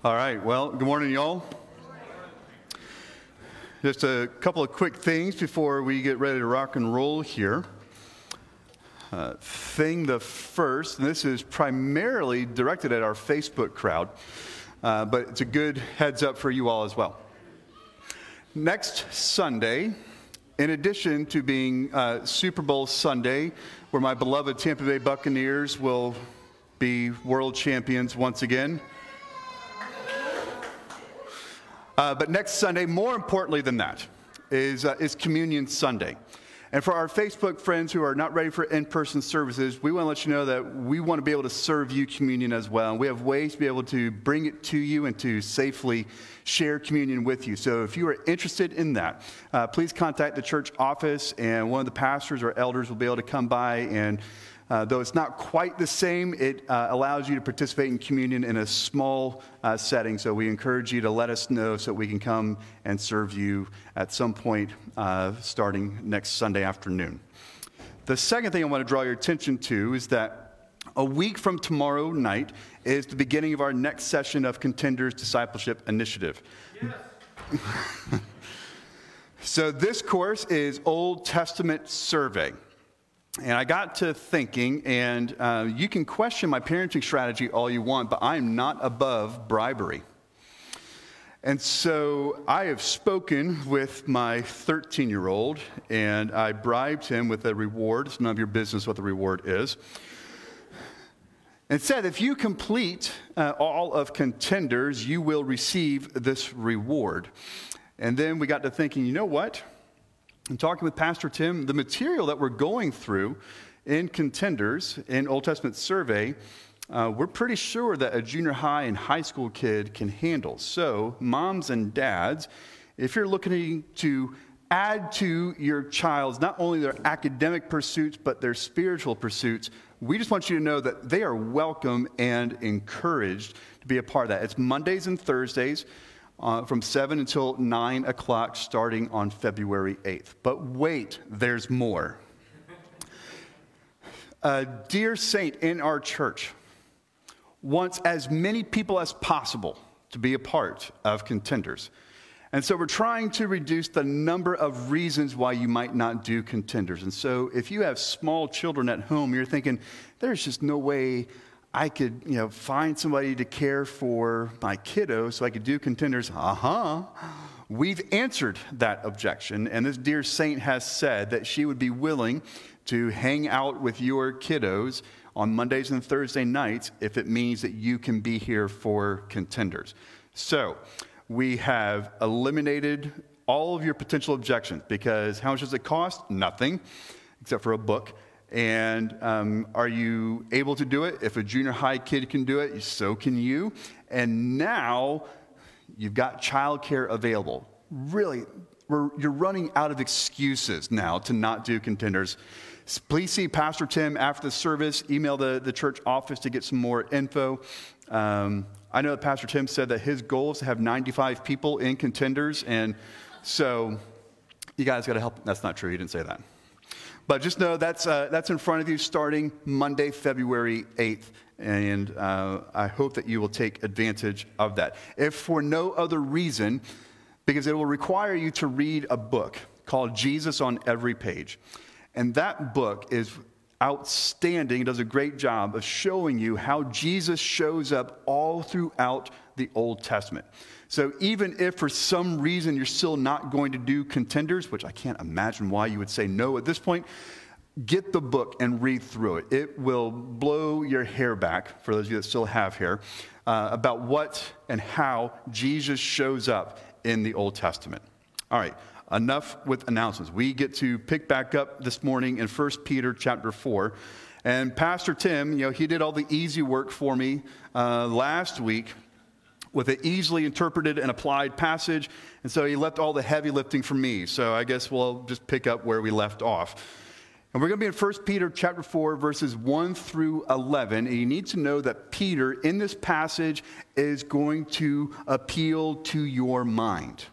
All right, well, good morning, y'all. Just a couple of quick things before we get ready to rock and roll here. The first, and this is primarily directed at our Facebook crowd, but it's a good heads up for you all as well. Next Sunday, in addition to being Super Bowl Sunday, where my beloved Tampa Bay Buccaneers will be world champions once again, but next Sunday, more importantly than that, is Communion Sunday. And for our Facebook friends who are not ready for in-person services, we want to let you know that we want to be able to serve you communion as well. And we have ways to be able to bring it to you and to safely share communion with you. So if you are interested in that, please contact the church office, and one of the pastors or elders will be able to come by. And though it's not quite the same, it allows you to participate in communion in a small setting. So we encourage you to let us know so that we can come and serve you at some point starting next Sunday afternoon. The second thing I want to draw your attention to is that a week from tomorrow night is the beginning of our next session of Contenders Discipleship Initiative. Yes. So this course is Old Testament Survey. And I got to thinking, and you can question my parenting strategy all you want, but I am not above bribery. And so I have spoken with my 13-year-old, and I bribed him with a reward. It's none of your business what the reward is. And said, if you complete all of Contenders, you will receive this reward. And then we got to thinking, you know what? And talking with Pastor Tim, the material that we're going through in Contenders, in Old Testament Survey, we're pretty sure that a junior high and high school kid can handle. So, moms and dads, if you're looking to add to your child's not only their academic pursuits, but their spiritual pursuits, we just want you to know that they are welcome and encouraged to be a part of that. It's Mondays and Thursdays. From 7 until 9 o'clock starting on February 8th. But wait, there's more. A dear saint in our church wants as many people as possible to be a part of Contenders. And so we're trying to reduce the number of reasons why you might not do Contenders. And so if you have small children at home, you're thinking, there's just no way I could, find somebody to care for my kiddo so I could do Contenders. We've answered that objection, and this dear saint has said that she would be willing to hang out with your kiddos on Mondays and Thursday nights if it means that you can be here for Contenders. So we have eliminated all of your potential objections, because how much does it cost? Nothing, except for a book. And are you able to do it? If a junior high kid can do it, so can you. And now you've got childcare available. Really, you're running out of excuses now to not do Contenders. Please see Pastor Tim after the service. Email the church office to get some more info. I know that Pastor Tim said that his goal is to have 95 people in Contenders. And so you guys got to help. That's not true. He didn't say that. But just know that's in front of you starting Monday, February 8th, and I hope that you will take advantage of that. If for no other reason, because it will require you to read a book called Jesus on Every Page. And that book is outstanding. It does a great job of showing you how Jesus shows up all throughout the Old Testament. So even if for some reason you're still not going to do Contenders, which I can't imagine why you would say no at this point, get the book and read through it. It will blow your hair back, for those of you that still have hair, about what and how Jesus shows up in the Old Testament. All right, enough with announcements. We get to pick back up this morning in 1 Peter chapter 4. And Pastor Tim, he did all the easy work for me last week with an easily interpreted and applied passage, and so he left all the heavy lifting for me. So I guess we'll just pick up where we left off. And we're going to be in 1 Peter chapter 4, verses 1 through 11. And you need to know that Peter, in this passage, is going to appeal to your mind.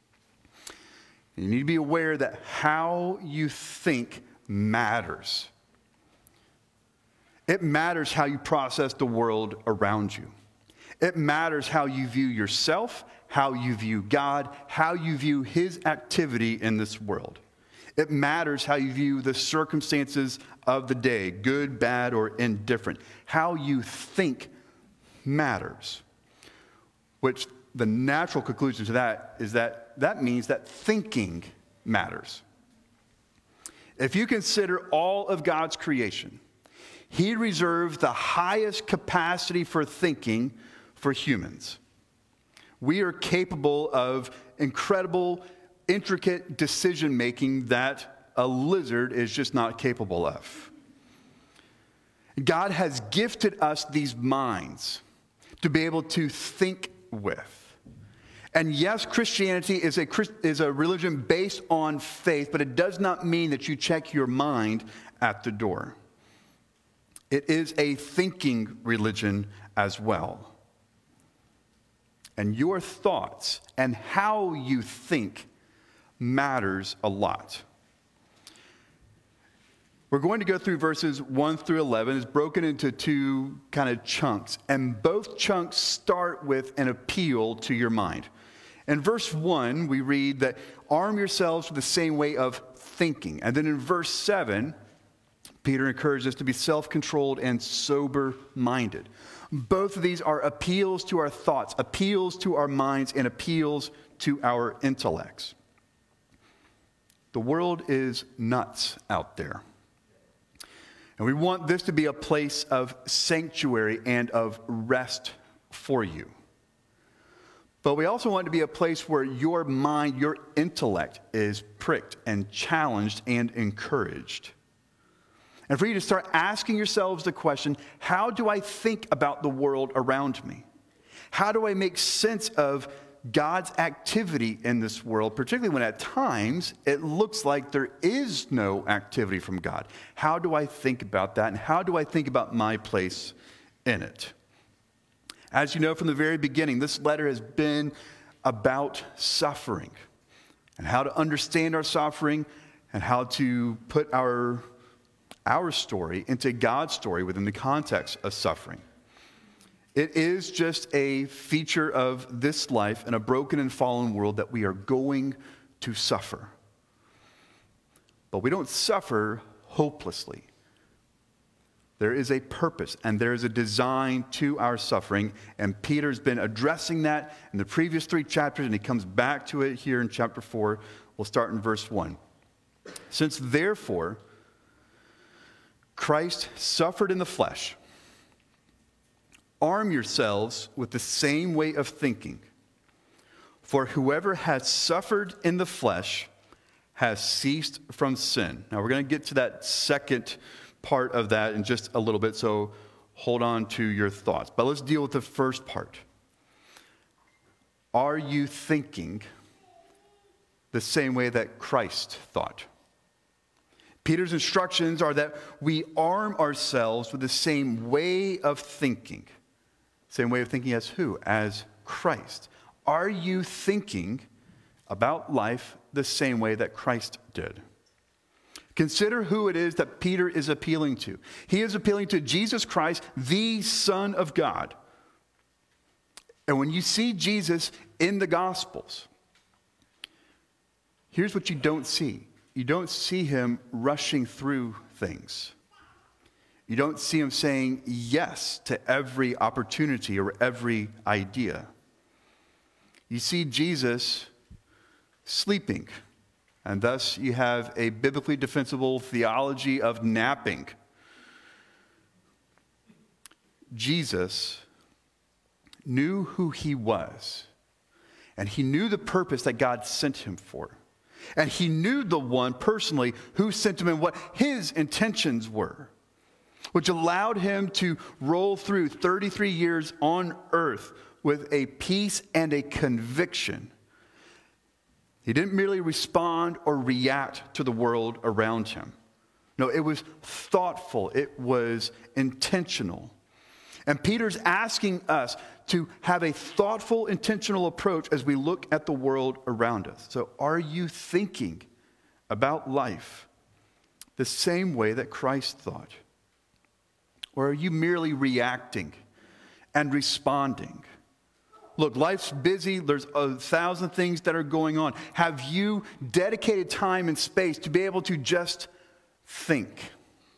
And you need to be aware that how you think matters. It matters how you process the world around you. It matters how you view yourself, how you view God, how you view his activity in this world. It matters how you view the circumstances of the day, good, bad, or indifferent. How you think matters. Which the natural conclusion to that is that means that thinking matters. If you consider all of God's creation, he reserved the highest capacity for thinking for humans. We are capable of incredible, intricate decision making that a lizard is just not capable of. God has gifted us these minds to be able to think with. And yes, Christianity is a religion based on faith, but it does not mean that you check your mind at the door. It is a thinking religion as well. And your thoughts and how you think matters a lot. We're going to go through verses 1 through 11. It's broken into two kind of chunks, and both chunks start with an appeal to your mind. In verse 1, we read that arm yourselves with the same way of thinking. And then in verse 7, Peter encourages us to be self-controlled and sober-minded. Both of these are appeals to our thoughts, appeals to our minds, and appeals to our intellects. The world is nuts out there. And we want this to be a place of sanctuary and of rest for you. But we also want it to be a place where your mind, your intellect is pricked and challenged and encouraged. And for you to start asking yourselves the question, how do I think about the world around me? How do I make sense of God's activity in this world, particularly when at times it looks like there is no activity from God? How do I think about that, and how do I think about my place in it? As you know from the very beginning, this letter has been about suffering and how to understand our suffering and how to put our story into God's story within the context of suffering. It is just a feature of this life in a broken and fallen world that we are going to suffer. But we don't suffer hopelessly. There is a purpose and there is a design to our suffering, and Peter's been addressing that in the previous 3 chapters, and he comes back to it here in chapter 4. We'll start in verse 1. Since therefore Christ suffered in the flesh, arm yourselves with the same way of thinking. For whoever has suffered in the flesh has ceased from sin. Now we're going to get to that second part of that in just a little bit, so hold on to your thoughts. But let's deal with the first part. Are you thinking the same way that Christ thought? Peter's instructions are that we arm ourselves with the same way of thinking. Same way of thinking as who? As Christ. Are you thinking about life the same way that Christ did? Consider who it is that Peter is appealing to. He is appealing to Jesus Christ, the Son of God. And when you see Jesus in the Gospels, here's what you don't see. You don't see him rushing through things. You don't see him saying yes to every opportunity or every idea. You see Jesus sleeping, and thus you have a biblically defensible theology of napping. Jesus knew who he was, and he knew the purpose that God sent him for. And he knew the one personally who sent him and what his intentions were, which allowed him to roll through 33 years on earth with a peace and a conviction. He didn't merely respond or react to the world around him. No, it was thoughtful. It was intentional. And Peter's asking us to have a thoughtful, intentional approach as we look at the world around us. So are you thinking about life the same way that Christ thought? Or are you merely reacting and responding? Look, life's busy. There's 1,000 things that are going on. Have you dedicated time and space to be able to just think?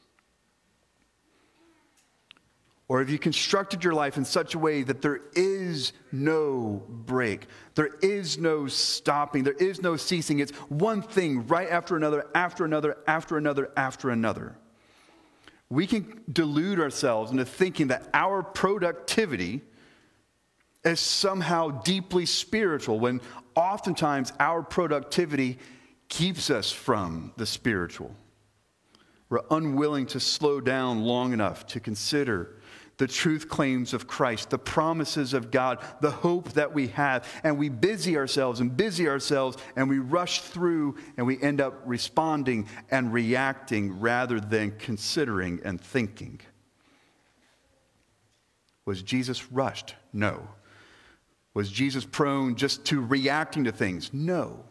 Or have you constructed your life in such a way that there is no break? There is no stopping. There is no ceasing. It's one thing right after another, after another, after another, after another. We can delude ourselves into thinking that our productivity is somehow deeply spiritual, when oftentimes our productivity keeps us from the spiritual. We're unwilling to slow down long enough to consider the truth claims of Christ, the promises of God, the hope that we have. And we busy ourselves, and we rush through, and we end up responding and reacting rather than considering and thinking. Was Jesus rushed? No. Was Jesus prone just to reacting to things? No.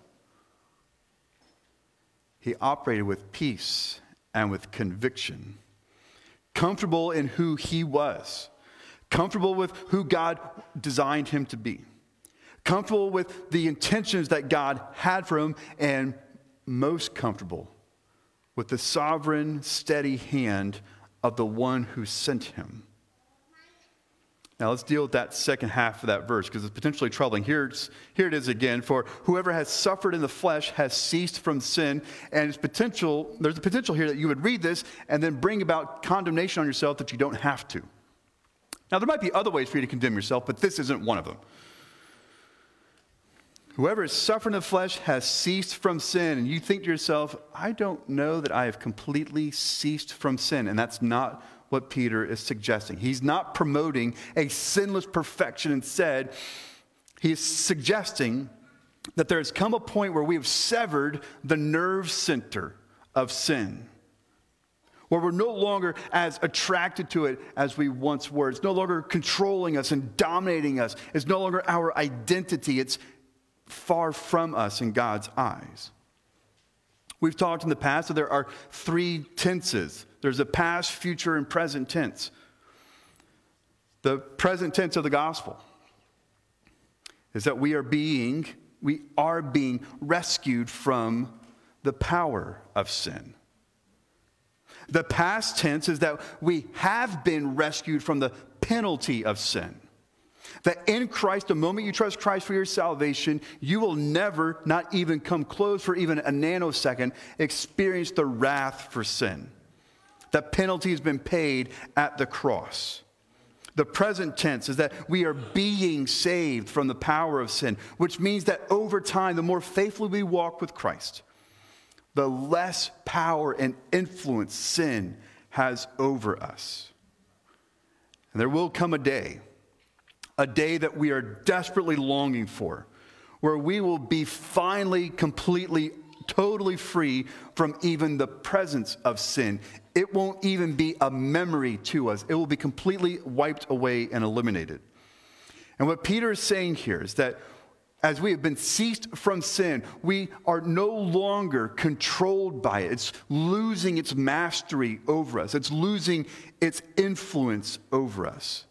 He operated with peace and with conviction. Comfortable in who he was. Comfortable with who God designed him to be. Comfortable with the intentions that God had for him. And most comfortable with the sovereign, steady hand of the one who sent him. Now let's deal with that second half of that verse, because it's potentially troubling. Here it is again. For whoever has suffered in the flesh has ceased from sin. And there's a potential here that you would read this and then bring about condemnation on yourself that you don't have to. Now there might be other ways for you to condemn yourself, but this isn't one of them. Whoever has suffered in the flesh has ceased from sin. And you think to yourself, I don't know that I have completely ceased from sin. And that's not what Peter is suggesting. He's not promoting a sinless perfection. Instead, he is suggesting that there has come a point where we have severed the nerve center of sin, where we're no longer as attracted to it as we once were. It's no longer controlling us and dominating us. It's no longer our identity. It's far from us in God's eyes. We've talked in the past that there are three tenses. There's a past, future, and present tense. The present tense of the gospel is that we are being rescued from the power of sin. The past tense is that we have been rescued from the penalty of sin. That in Christ, the moment you trust Christ for your salvation, you will never, not even come close for even a nanosecond, experience the wrath for sin. That penalty has been paid at the cross. The present tense is that we are being saved from the power of sin, which means that over time, the more faithfully we walk with Christ, the less power and influence sin has over us. And there will come a day that we are desperately longing for, where we will be finally, completely, totally free from even the presence of sin. It won't even be a memory to us. It will be completely wiped away and eliminated. And what Peter is saying here is that as we have been ceased from sin, we are no longer controlled by it. It's losing its mastery over us. It's losing its influence over us.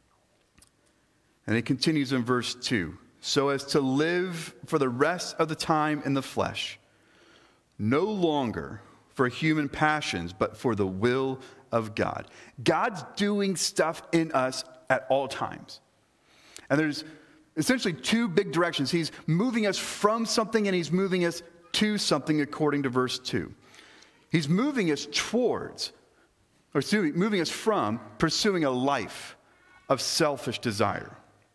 And it continues in verse 2. So as to live for the rest of the time in the flesh, no longer for human passions, but for the will of God. God's doing stuff in us at all times. And there's essentially two big directions. He's moving us from something and he's moving us to something according to verse 2. He's moving us moving us from pursuing a life of selfish desire.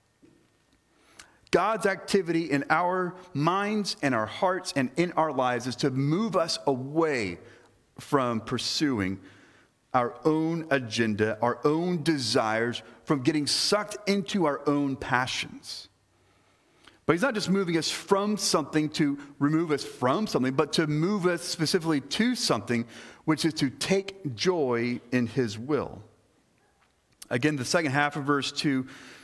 God's activity in our minds and our hearts and in our lives is to move us away from pursuing our own agenda, our own desires, from getting sucked into our own passions. But he's not just moving us from something to remove us from something, but to move us specifically to something, which is to take joy in his will. Again, the second half of verse 2,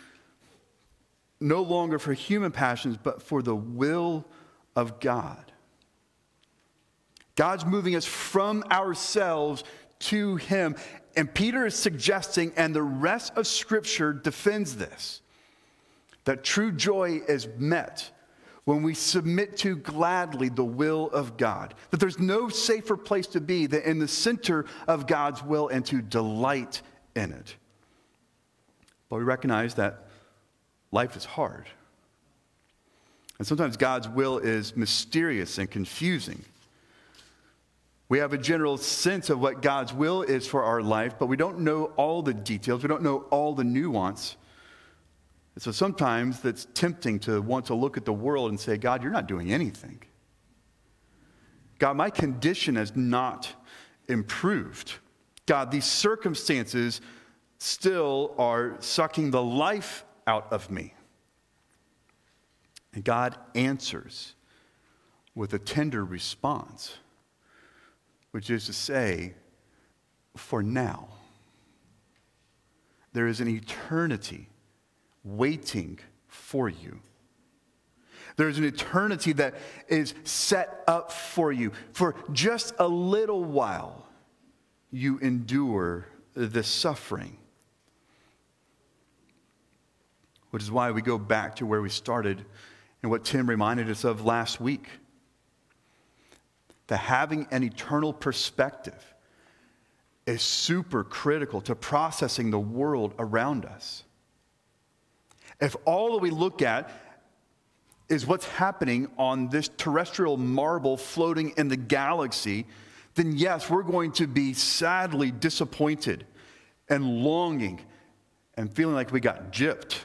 no longer for human passions, but for the will of God. God's moving us from ourselves to him. And Peter is suggesting, and the rest of Scripture defends this, That true joy is met when we submit to gladly the will of God. That there's no safer place to be than in the center of God's will and to delight in it. But we recognize that life is hard. And sometimes God's will is mysterious and confusing. We have a general sense of what God's will is for our life, but we don't know all the details. We don't know all the nuance. And so sometimes that's tempting to want to look at the world and say, God, you're not doing anything. God, my condition has not improved. God, these circumstances still are sucking the life out of me. And God answers with a tender response, which is to say, for now. There is an eternity waiting for you. There's an eternity that is set up for you. For just a little while, you endure this suffering. Which is why we go back to where we started and what Tim reminded us of last week. That having an eternal perspective is super critical to processing the world around us. If all that we look at is what's happening on this terrestrial marble floating in the galaxy, then yes, we're going to be sadly disappointed and longing and feeling like we got gypped.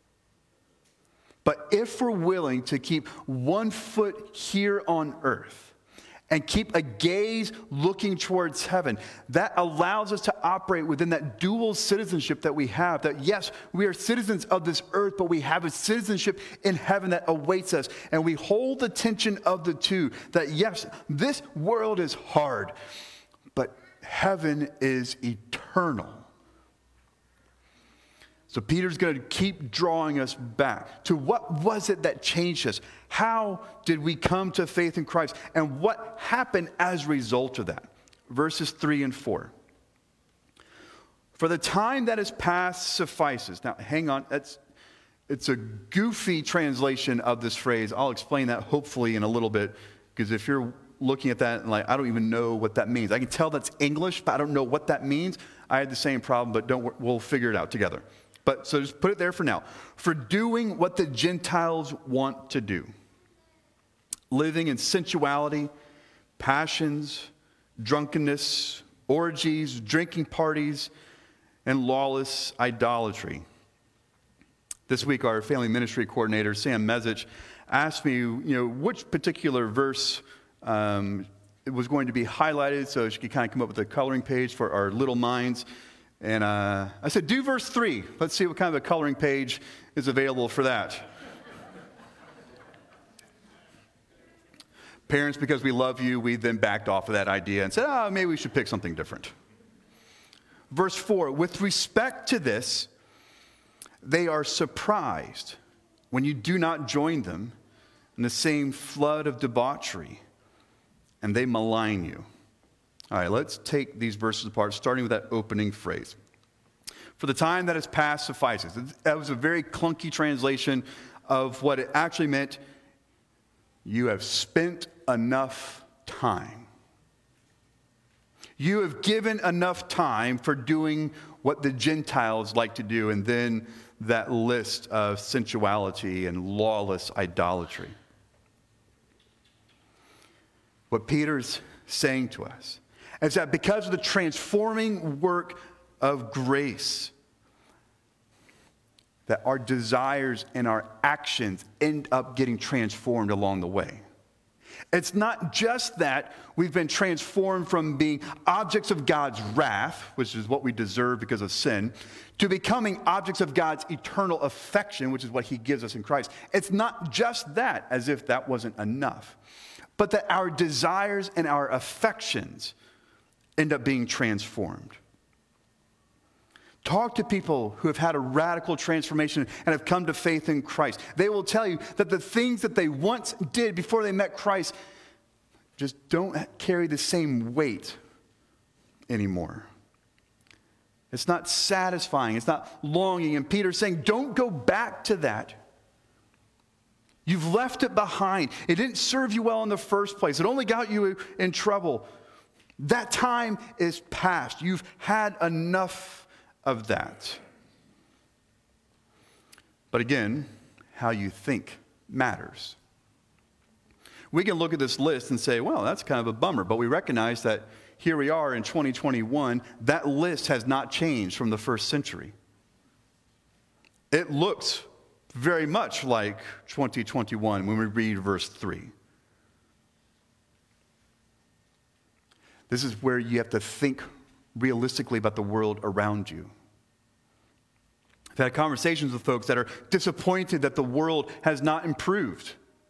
But if we're willing to keep one foot here on earth and keep a gaze looking towards heaven, that allows us to operate within that dual citizenship that we have. That yes, we are citizens of this earth, but we have a citizenship in heaven that awaits us. And we hold the tension of the two. That yes, this world is hard, but heaven is eternal. So Peter's going to keep drawing us back to what was it that changed us? How did we come to faith in Christ? And what happened as a result of that? Verses 3 and 4. For the time that is past suffices. Now, hang on. It's a goofy translation of this phrase. I'll explain that hopefully in a little bit. Because if you're looking at that and like, I don't even know what that means. I can tell that's English, but I don't know what that means. I had the same problem, but we'll figure it out together. But so just put it there for now. For doing what the Gentiles want to do. Living in sensuality, passions, drunkenness, orgies, drinking parties, and lawless idolatry. This week, our family ministry coordinator, Sam Mezich, asked me, which particular verse it was going to be highlighted so she could kind of come up with a coloring page for our little minds. And I said, do verse 3. Let's see what kind of a coloring page is available for that. Parents, because we love you, we then backed off of that idea and said, maybe we should pick something different. Verse 4, with respect to this, they are surprised when you do not join them in the same flood of debauchery, and they malign you. All right, let's take these verses apart, starting with that opening phrase. For the time that has passed suffices. That was a very clunky translation of what it actually meant. You have spent enough time. You have given enough time for doing what the Gentiles like to do, and then that list of sensuality and lawless idolatry. What Peter's saying to us is that because of the transforming work of grace, that our desires and our actions end up getting transformed along the way. It's not just that we've been transformed from being objects of God's wrath, which is what we deserve because of sin, to becoming objects of God's eternal affection, which is what he gives us in Christ. It's not just that, as if that wasn't enough, but that our desires and our affections end up being transformed. Talk to people who have had a radical transformation and have come to faith in Christ. They will tell you that the things that they once did before they met Christ just don't carry the same weight anymore. It's not satisfying. It's not longing. And Peter's saying, don't go back to that. You've left it behind. It didn't serve you well in the first place. It only got you in trouble. That time is past. You've had enough of that. But again, how you think matters. We can look at this list and say, well, that's kind of a bummer. But we recognize that here we are in 2021. That list has not changed from the first century. It looks very much like 2021 when we read verse 3. This is where you have to think realistically about the world around you. I've had conversations with folks that are disappointed that the world has not improved.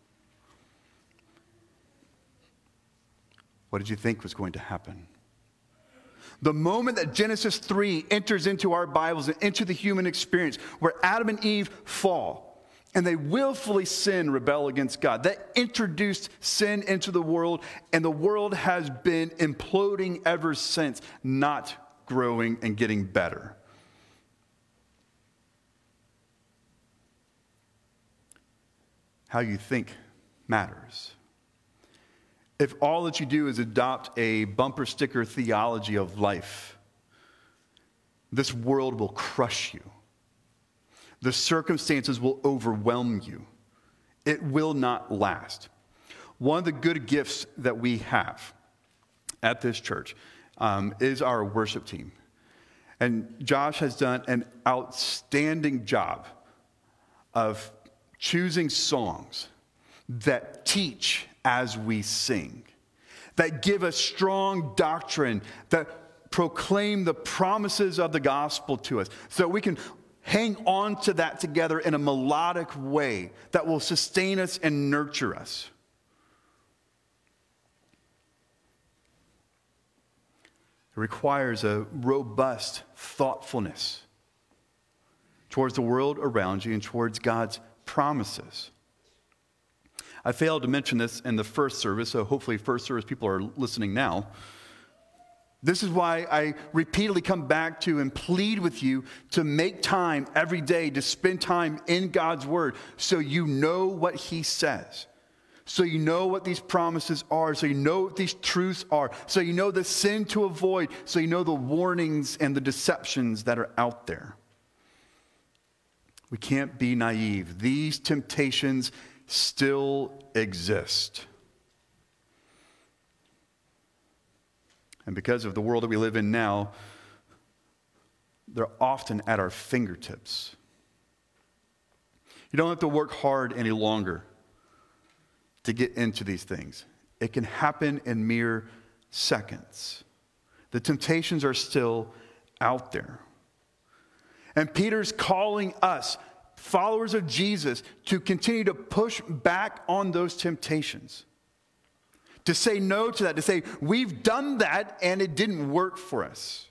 What did you think was going to happen? The moment that Genesis 3 enters into our Bibles and into the human experience, where Adam and Eve fall, and they willfully sin, rebel against God, that introduced sin into the world, and the world has been imploding ever since, not growing and getting better. How you think matters. If all that you do is adopt a bumper sticker theology of life, this world will crush you. The circumstances will overwhelm you. It will not last. One of the good gifts that we have at this church is our worship team. And Josh has done an outstanding job of choosing songs that teach as we sing, that give us strong doctrine, that proclaim the promises of the gospel to us, so we can hang on to that together in a melodic way that will sustain us and nurture us. It requires a robust thoughtfulness towards the world around you and towards God's promises. I failed to mention this in the first service, so hopefully first service people are listening now. This is why I repeatedly come back to and plead with you to make time every day to spend time in God's Word so you know what He says, so you know what these promises are, so you know what these truths are, so you know the sin to avoid, so you know the warnings and the deceptions that are out there. We can't be naive. These temptations still exist. And because of the world that we live in now, they're often at our fingertips. You don't have to work hard any longer to get into these things. It can happen in mere seconds. The temptations are still out there. And Peter's calling us, followers of Jesus, to continue to push back on those temptations. To say no to that, to say, we've done that and it didn't work for us.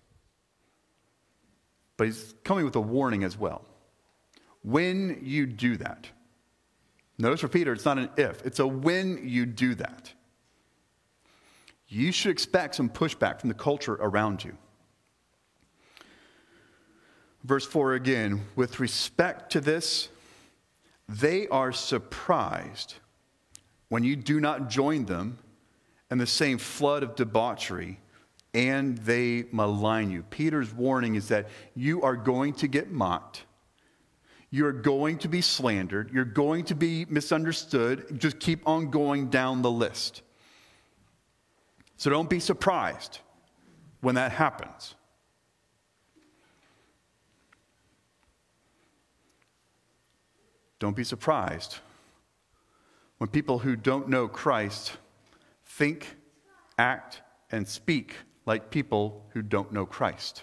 But he's coming with a warning as well. When you do that, notice for Peter, it's not an if, it's a when you do that. You should expect some pushback from the culture around you. Verse 4 again, with respect to this, they are surprised when you do not join them in the same flood of debauchery, and they malign you. Peter's warning is that you are going to get mocked. You're going to be slandered. You're going to be misunderstood. Just keep on going down the list. So don't be surprised when that happens. Don't be surprised when people who don't know Christ think, act, and speak like people who don't know Christ.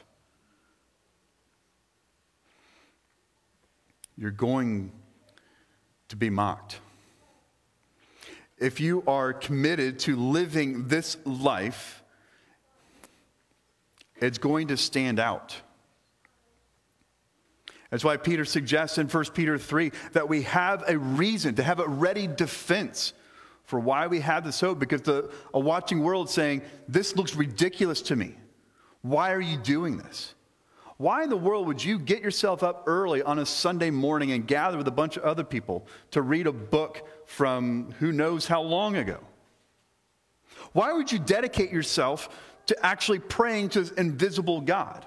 You're going to be mocked. If you are committed to living this life, it's going to stand out. That's why Peter suggests in 1 Peter 3 that we have a reason to have a ready defense for why we have this hope, because a watching world saying, this looks ridiculous to me. Why are you doing this? Why in the world would you get yourself up early on a Sunday morning and gather with a bunch of other people to read a book from who knows how long ago? Why would you dedicate yourself to actually praying to this invisible God?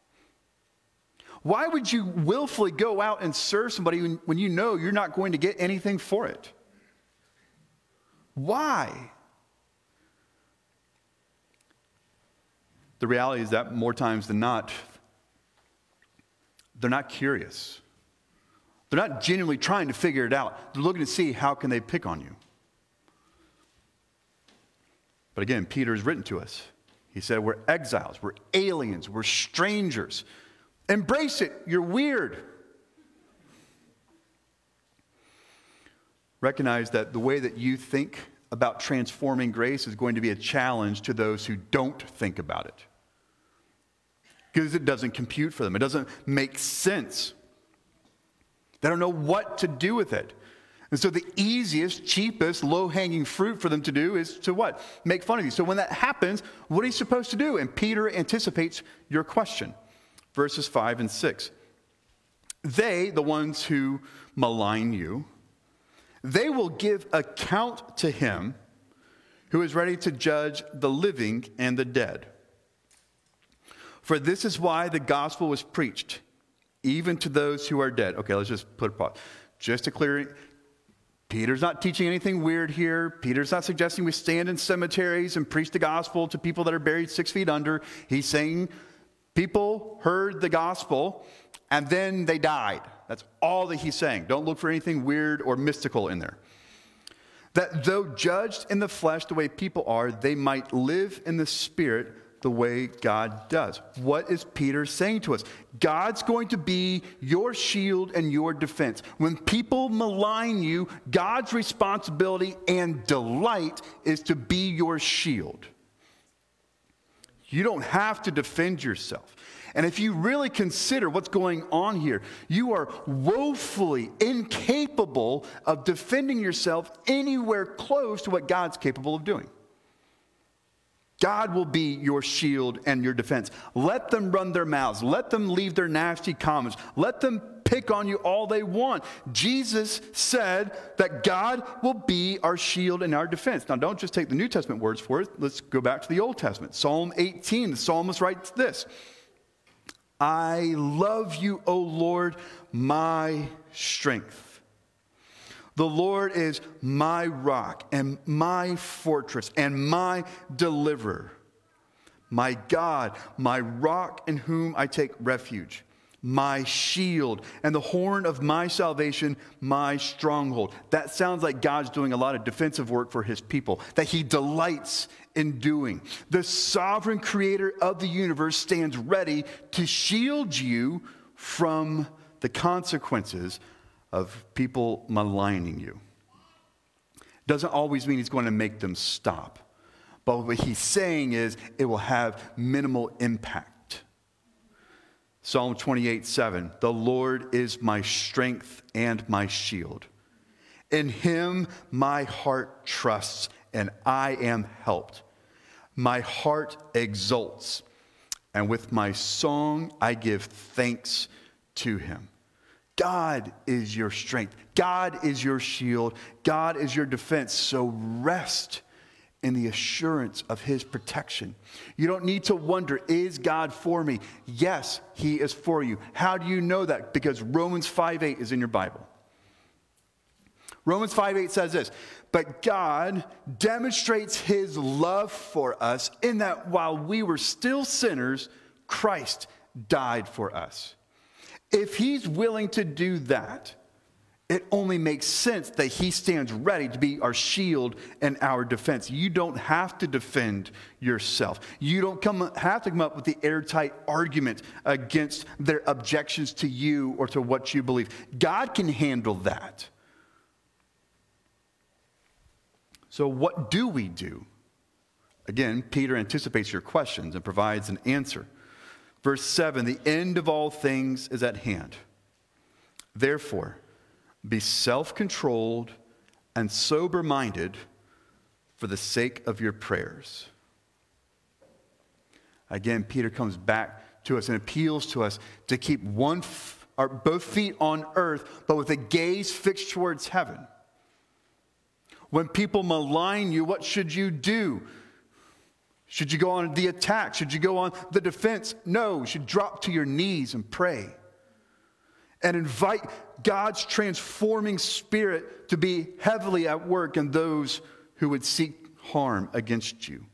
Why would you willfully go out and serve somebody when you know you're not going to get anything for it? Why? The reality is that more times than not, they're not curious. They're not genuinely trying to figure it out. They're looking to see how can they pick on you. But again, Peter has written to us. He said, we're exiles, we're aliens, we're strangers. Embrace it. You're weird. Recognize that the way that you think about transforming grace is going to be a challenge to those who don't think about it. Because it doesn't compute for them. It doesn't make sense. They don't know what to do with it. And so the easiest, cheapest, low-hanging fruit for them to do is to what? Make fun of you. So when that happens, what are you supposed to do? And Peter anticipates your question. Verses 5 and 6. They, the ones who malign you, they will give account to him who is ready to judge the living and the dead. For this is why the gospel was preached, even to those who are dead. Okay, let's just put a pause. Just to clear it, Peter's not teaching anything weird here. Peter's not suggesting we stand in cemeteries and preach the gospel to people that are buried 6 feet under. He's saying people heard the gospel and then they died. That's all that he's saying. Don't look for anything weird or mystical in there. That though judged in the flesh the way people are, they might live in the spirit the way God does. What is Peter saying to us? God's going to be your shield and your defense. When people malign you, God's responsibility and delight is to be your shield. You don't have to defend yourself. And if you really consider what's going on here, you are woefully incapable of defending yourself anywhere close to what God's capable of doing. God will be your shield and your defense. Let them run their mouths. Let them leave their nasty comments. Let them pick on you all they want. Jesus said that God will be our shield and our defense. Now, don't just take the New Testament words for it. Let's go back to the Old Testament. Psalm 18, the psalmist writes this: I love you, O Lord, my strength. The Lord is my rock and my fortress and my deliverer. My God, my rock in whom I take refuge. My shield and the horn of my salvation, my stronghold. That sounds like God's doing a lot of defensive work for his people that he delights in doing. The sovereign creator of the universe stands ready to shield you from the consequences of people maligning you. Doesn't always mean he's going to make them stop. But what he's saying is it will have minimal impact. Psalm 28:7, the Lord is my strength and my shield. In him my heart trusts, and I am helped. My heart exults, and with my song I give thanks to him. God is your strength. God is your shield. God is your defense. So rest in the assurance of his protection. You don't need to wonder, is God for me? Yes, he is for you. How do you know that? Because Romans 5:8 is in your Bible. Romans 5:8 says this: but God demonstrates his love for us in that while we were still sinners, Christ died for us. If he's willing to do that, it only makes sense that he stands ready to be our shield and our defense. You don't have to defend yourself. You don't have to come up with the airtight argument against their objections to you or to what you believe. God can handle that. So what do we do? Again, Peter anticipates your questions and provides an answer. Verse 7, the end of all things is at hand. Therefore, be self-controlled and sober-minded for the sake of your prayers. Again, Peter comes back to us and appeals to us to keep both feet on earth, but with a gaze fixed towards heaven. When people malign you, what should you do? Should you go on the attack? Should you go on the defense? No, you should drop to your knees and pray and invite God's transforming Spirit to be heavily at work in those who would seek harm against you.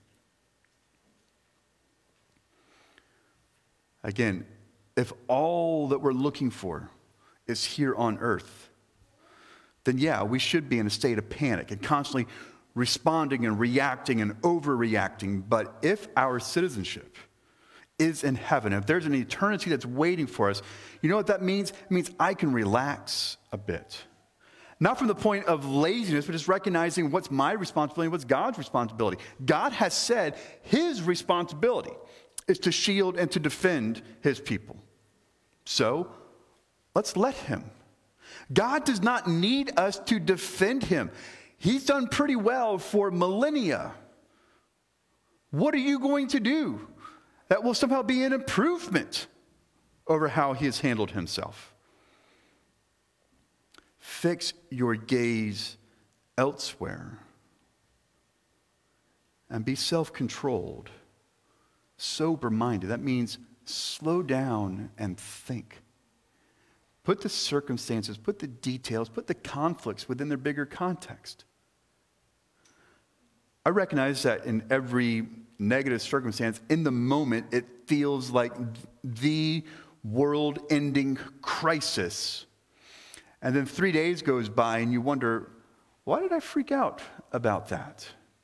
Again, if all that we're looking for is here on earth, then yeah, we should be in a state of panic and constantly responding and reacting and overreacting. But if our citizenship is in heaven, if there's an eternity that's waiting for us, you know what that means? It means I can relax a bit. Not from the point of laziness, but just recognizing what's my responsibility and what's God's responsibility. God has said his responsibility is to shield and to defend his people. So let's let him. God does not need us to defend him. He's done pretty well for millennia. What are you going to do that will somehow be an improvement over how he has handled himself? Fix your gaze elsewhere and be self-controlled, sober-minded. That means slow down and think. Put the circumstances, put the details, put the conflicts within their bigger context. I recognize that in every negative circumstance, in the moment, it feels like the world-ending crisis. And then 3 days goes by and you wonder, why did I freak out about that?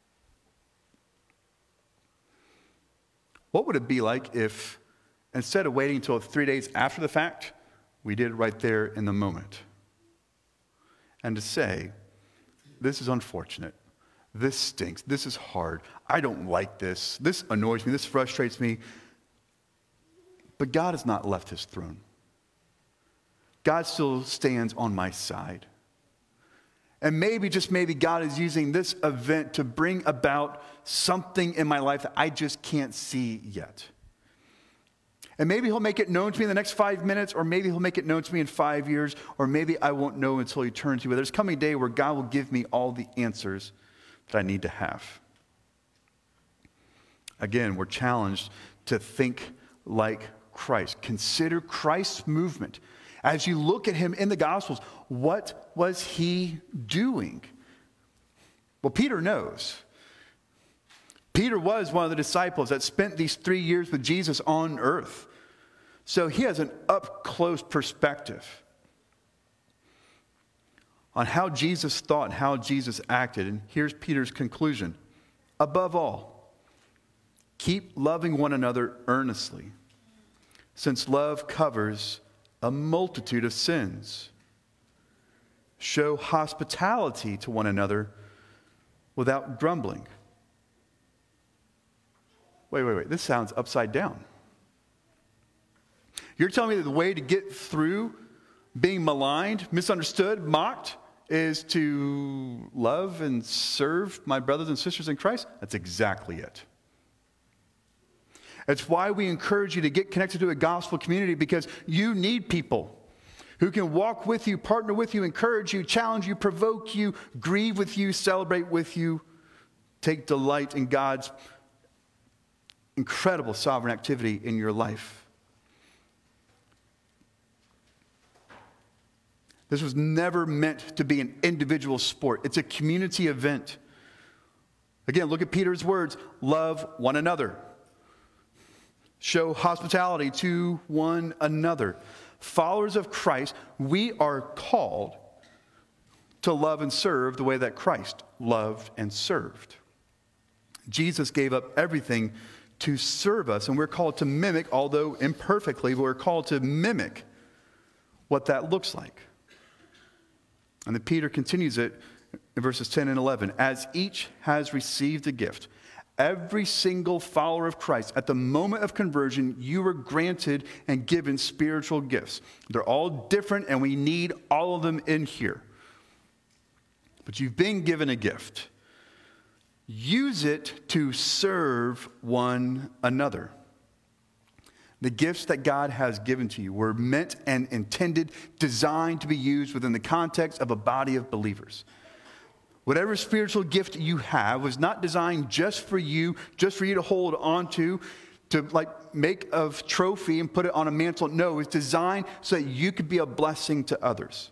What would it be like if, instead of waiting until 3 days after the fact, we did it right there in the moment? And to say, this is unfortunate. This stinks. This is hard. I don't like this. This annoys me. This frustrates me. But God has not left his throne. God still stands on my side. And maybe, just maybe, God is using this event to bring about something in my life that I just can't see yet. And maybe he'll make it known to me in the next 5 minutes, or maybe he'll make it known to me in 5 years, or maybe I won't know until eternity. But there's coming a day where God will give me all the answers that I need to have. Again, we're challenged to think like Christ. Consider Christ's movement. As you look at him in the Gospels, what was he doing? Well, Peter knows. Peter was one of the disciples that spent these 3 years with Jesus on earth. So he has an up-close perspective on how Jesus thought, how Jesus acted. And here's Peter's conclusion. Above all, keep loving one another earnestly, since love covers a multitude of sins. Show hospitality to one another without grumbling. Wait. This sounds upside down. You're telling me that the way to get through being maligned, misunderstood, mocked, is to love and serve my brothers and sisters in Christ? That's exactly it. It's why we encourage you to get connected to a gospel community, because you need people who can walk with you, partner with you, encourage you, challenge you, provoke you, grieve with you, celebrate with you, take delight in God's incredible sovereign activity in your life. This was never meant to be an individual sport. It's a community event. Again, look at Peter's words. Love one another. Show hospitality to one another. Followers of Christ, we are called to love and serve the way that Christ loved and served. Jesus gave up everything to serve us, and we're called to mimic, although imperfectly, but we're called to mimic what that looks like. And then Peter continues it in verses 10 and 11. As each has received a gift, every single follower of Christ, at the moment of conversion, you were granted and given spiritual gifts. They're all different, and we need all of them in here. But you've been given a gift. Use it to serve one another. The gifts that God has given to you were meant and intended, designed to be used within the context of a body of believers. Whatever spiritual gift you have was not designed just for you to hold on to like make a trophy and put it on a mantle. No, it was designed so that you could be a blessing to others.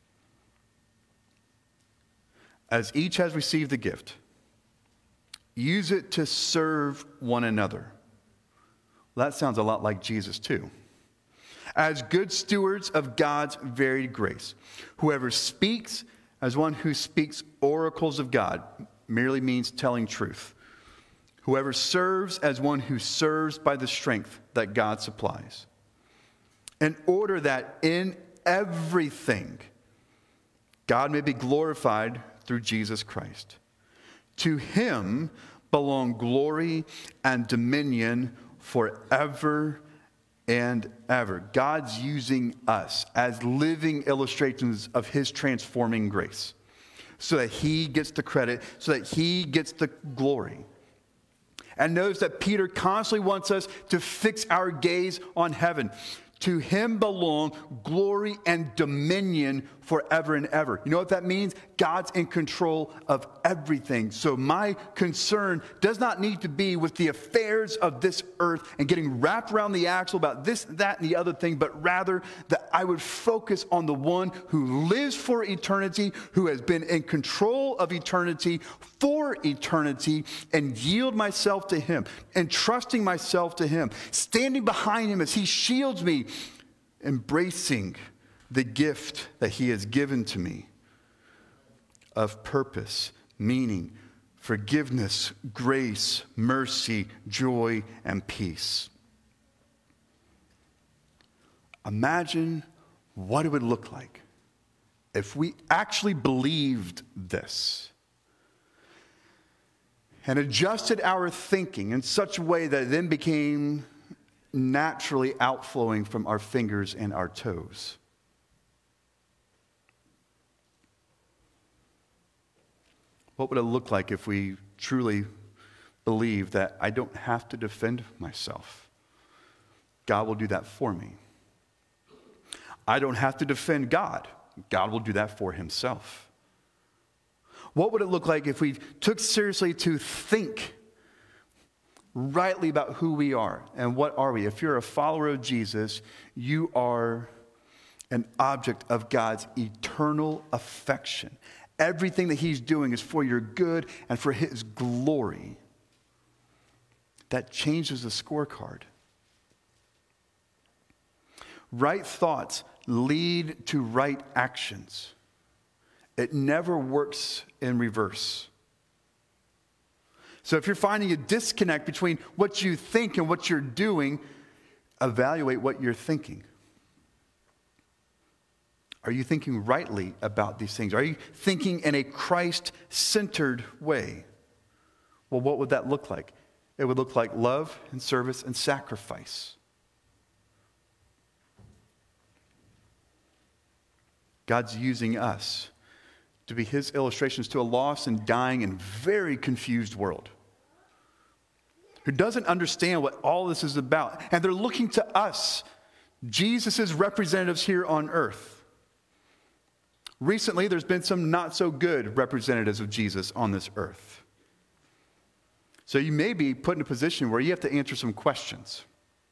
As each has received the gift, use it to serve one another. Well, that sounds a lot like Jesus too. As good stewards of God's varied grace, whoever speaks as one who speaks oracles of God merely means telling truth. Whoever serves as one who serves by the strength that God supplies. In order that in everything God may be glorified through Jesus Christ. To him belong glory and dominion forever and ever. God's using us as living illustrations of his transforming grace so that he gets the credit, so that he gets the glory. And notice that Peter constantly wants us to fix our gaze on heaven. To him belong glory and dominion forever and ever. You know what that means? God's in control of everything. So my concern does not need to be with the affairs of this earth and getting wrapped around the axle about this, that, and the other thing, but rather that I would focus on the one who lives for eternity, who has been in control of eternity for eternity, and yield myself to him, entrusting myself to him, standing behind him as he shields me, embracing the gift that he has given to me of purpose, meaning, forgiveness, grace, mercy, joy, and peace. Imagine what it would look like if we actually believed this and adjusted our thinking in such a way that it then became naturally outflowing from our fingers and our toes. What would it look like if we truly believe that I don't have to defend myself? God will do that for me. I don't have to defend God. God will do that for himself. What would it look like if we took seriously to think rightly about who we are and what are we? If you're a follower of Jesus, you are an object of God's eternal affection. Everything that he's doing is for your good and for his glory. That changes the scorecard. Right thoughts lead to right actions. It never works in reverse. So if you're finding a disconnect between what you think and what you're doing, evaluate what you're thinking. Are you thinking rightly about these things? Are you thinking in a Christ-centered way? Well, what would that look like? It would look like love and service and sacrifice. God's using us to be his illustrations to a lost and dying and very confused world who doesn't understand what all this is about. And they're looking to us, Jesus' representatives here on earth. Recently, there's been some not so good representatives of Jesus on this earth. So you may be put in a position where you have to answer some questions.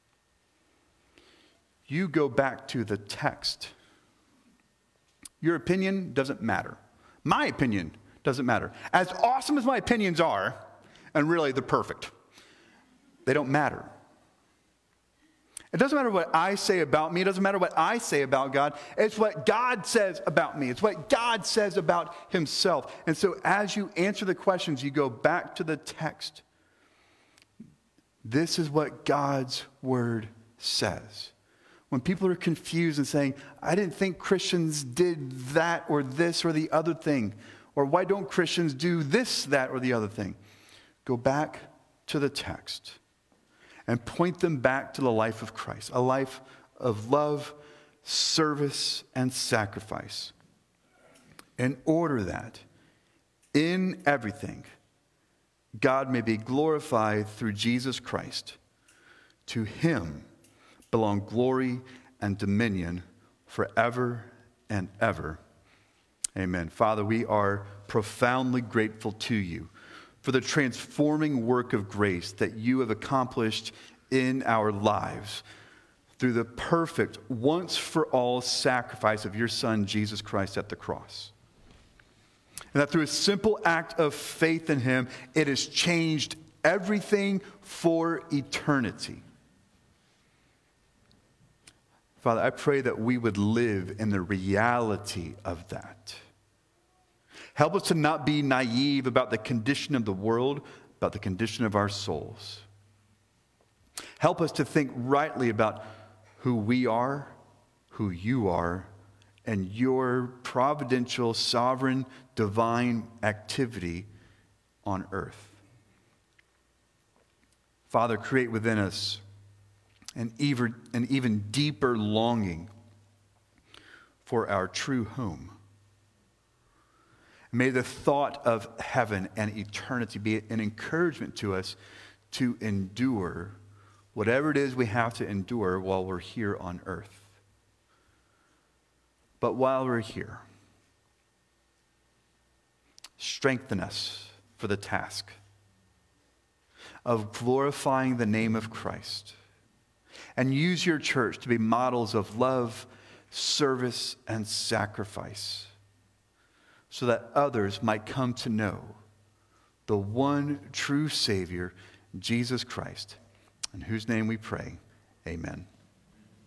You go back to the text. Your opinion doesn't matter. My opinion doesn't matter. As awesome as my opinions are, and really they're perfect, they don't matter. It doesn't matter what I say about me. It doesn't matter what I say about God. It's what God says about me. It's what God says about himself. And so as you answer the questions, you go back to the text. This is what God's word says. When people are confused and saying, I didn't think Christians did that or this or the other thing, or why don't Christians do this, that, or the other thing? Go back to the text and point them back to the life of Christ, a life of love, service, and sacrifice, in order that in everything God may be glorified through Jesus Christ. To him belong glory and dominion forever and ever. Amen. Father, we are profoundly grateful to you for the transforming work of grace that you have accomplished in our lives through the perfect, once-for-all sacrifice of your Son, Jesus Christ, at the cross. And that through a simple act of faith in him, it has changed everything for eternity. Father, I pray that we would live in the reality of that. Help us to not be naive about the condition of the world, about the condition of our souls. Help us to think rightly about who we are, who you are, and your providential, sovereign, divine activity on earth. Father, create within us an even deeper longing for our true home. May the thought of heaven and eternity be an encouragement to us to endure whatever it is we have to endure while we're here on earth. But while we're here, strengthen us for the task of glorifying the name of Christ, and use your church to be models of love, service, and sacrifice, so that others might come to know the one true Savior, Jesus Christ, in whose name we pray. Amen.